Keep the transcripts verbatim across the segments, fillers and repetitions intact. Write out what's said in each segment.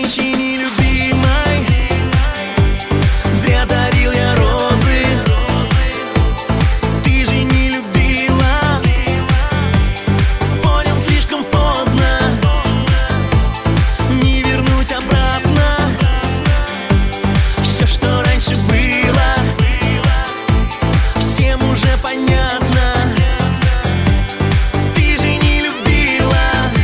Женщине любимой зря дарил я розы. Ты же не любила, понял слишком поздно. Не вернуть обратно все, что раньше было. Всем уже понятно. Ты же не любила.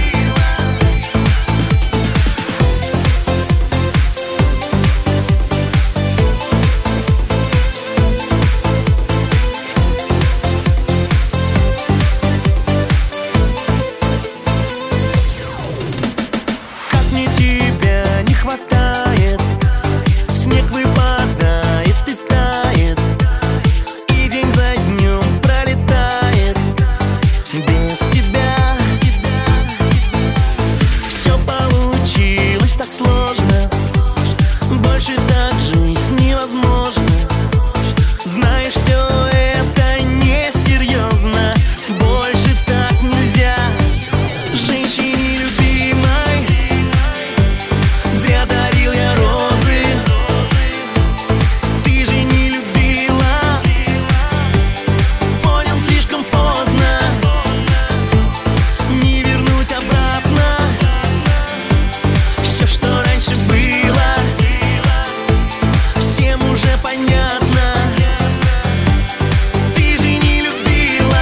Как мне тебя не хватает. Снег выпадает и тает, и день за днем пролетает без тебя. Все получилось так сложно, больше так жить невозможно. Знаешь, все это несерьезно, больше так нельзя. Женщине любимой зря дарил я розы. Ты же не любила, понял слишком поздно. Не вернуть обратно все, что раньше было. Всем уже понятно. Ты же не любила.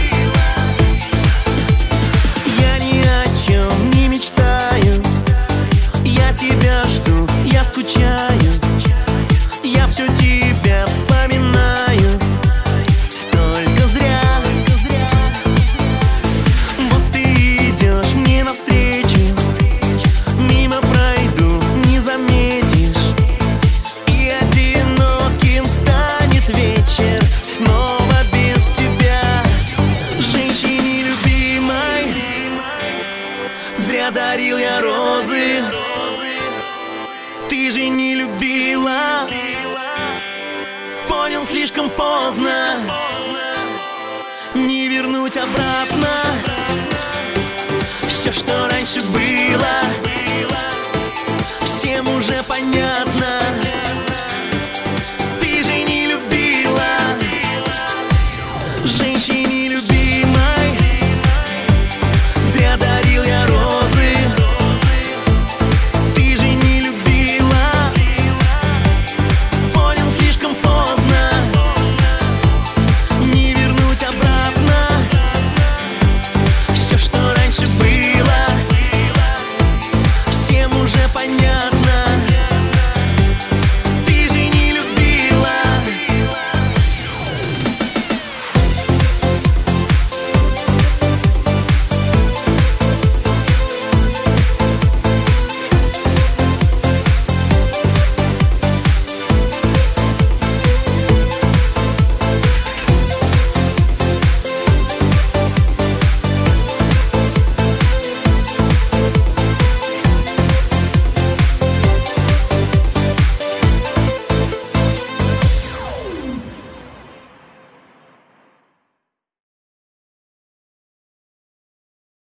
Я ни о чем не мечтаю. Я тебя жду, я скучаю. Я все тебя вспоминаю. Только зря. Вот ты идешь мне навстречу, мимо пройду, не заметишь. И одиноким станет вечер снова без тебя. Женщине любимой зря дарил я розы. Ты же не любила, понял слишком поздно. Не вернуть обратно все, что раньше было. Всем уже понятно.